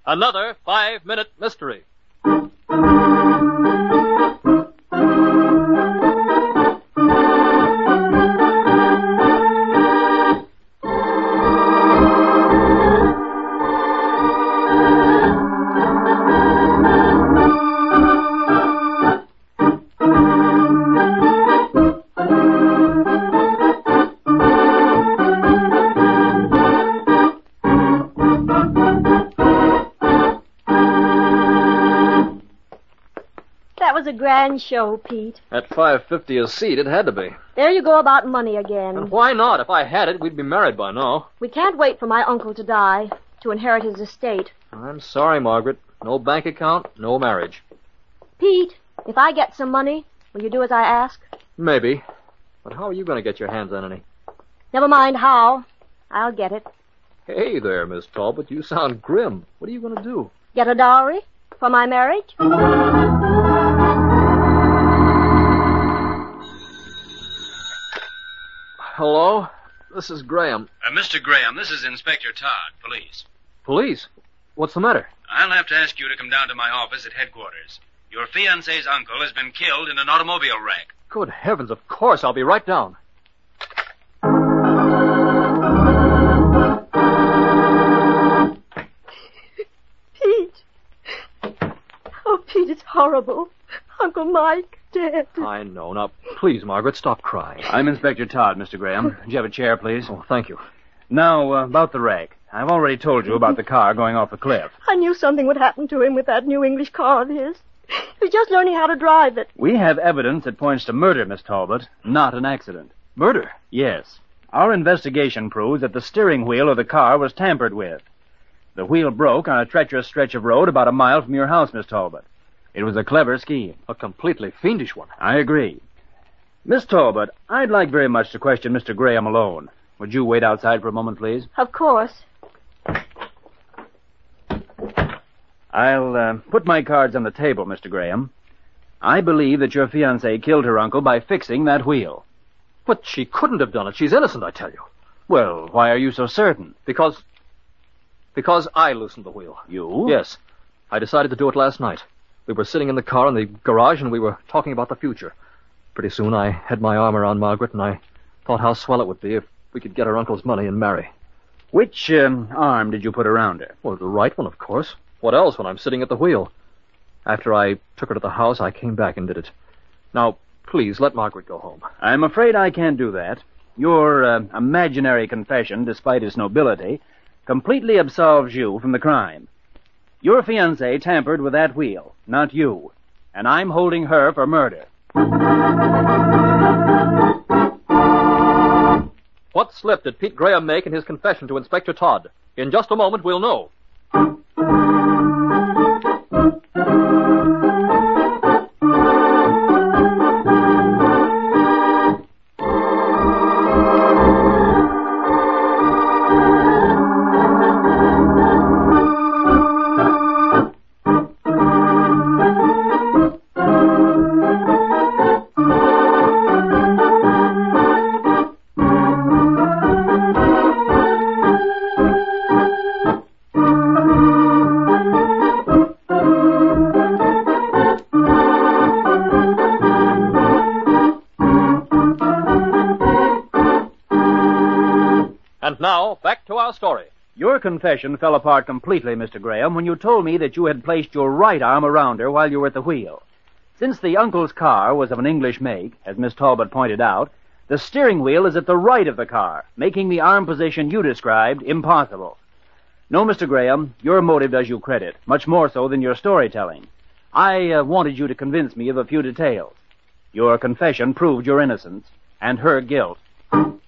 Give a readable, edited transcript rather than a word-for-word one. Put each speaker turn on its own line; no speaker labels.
Another 5-minute mystery.
A grand show, Pete.
At $5.50 a seat, it had to be.
There you go about money again.
And why not? If I had it, we'd be married by now.
We can't wait for my uncle to die to inherit his estate.
I'm sorry, Margaret. No bank account, no marriage.
Pete, if I get some money, will you do as I ask?
Maybe. But how are you going to get your hands on any?
Never mind how. I'll get it.
Hey there, Miss Talbot. You sound grim. What are you going to do?
Get a dowry for my marriage?
Hello? This is Graham.
Mr. Graham, this is Inspector Todd, police.
Police? What's the matter?
I'll have to ask you to come down to my office at headquarters. Your fiancé's uncle has been killed in an automobile wreck.
Good heavens, of course. I'll be right down.
Pete. Oh, Pete, it's horrible. Uncle Mike dead.
I know. Now, please, Margaret, stop crying.
I'm Inspector Todd, Mr. Graham. Would you have a chair, please?
Oh, thank you.
Now, about the wreck. I've already told you about the car going off the cliff.
I knew something would happen to him with that new English car of his. He's just learning how to drive it.
We have evidence that points to murder, Miss Talbot, not an accident.
Murder?
Yes. Our investigation proves that the steering wheel of the car was tampered with. The wheel broke on a treacherous stretch of road about a mile from your house, Miss Talbot. It was a clever scheme.
A completely fiendish one.
I agree. Miss Talbot, I'd like very much to question Mr. Graham alone. Would you wait outside for a moment, please?
Of course.
I'll put my cards on the table, Mr. Graham. I believe that your fiancée killed her uncle by fixing that wheel.
But she couldn't have done it. She's innocent, I tell you.
Well, why are you so certain?
Because I loosened the wheel.
You?
Yes. I decided to do it last night. We were sitting in the car in the garage, and we were talking about the future. Pretty soon I had my arm around Margaret, and I thought how swell it would be if we could get her uncle's money and marry.
Which arm did you put around her?
Well, the right one, of course. What else when I'm sitting at the wheel? After I took her to the house, I came back and did it. Now, please, let Margaret go home.
I'm afraid I can't do that. Your imaginary confession, despite its nobility, completely absolves you from the crime. Your fiancée tampered with that wheel, not you. And I'm holding her for murder.
What slip did Pete Graham make in his confession to Inspector Todd? In just a moment, we'll know. And now, back to our story.
Your confession fell apart completely, Mr. Graham, when you told me that you had placed your right arm around her while you were at the wheel. Since the uncle's car was of an English make, as Miss Talbot pointed out, the steering wheel is at the right of the car, making the arm position you described impossible. No, Mr. Graham, your motive does you credit, much more so than your storytelling. I wanted you to convince me of a few details. Your confession proved your innocence and her guilt.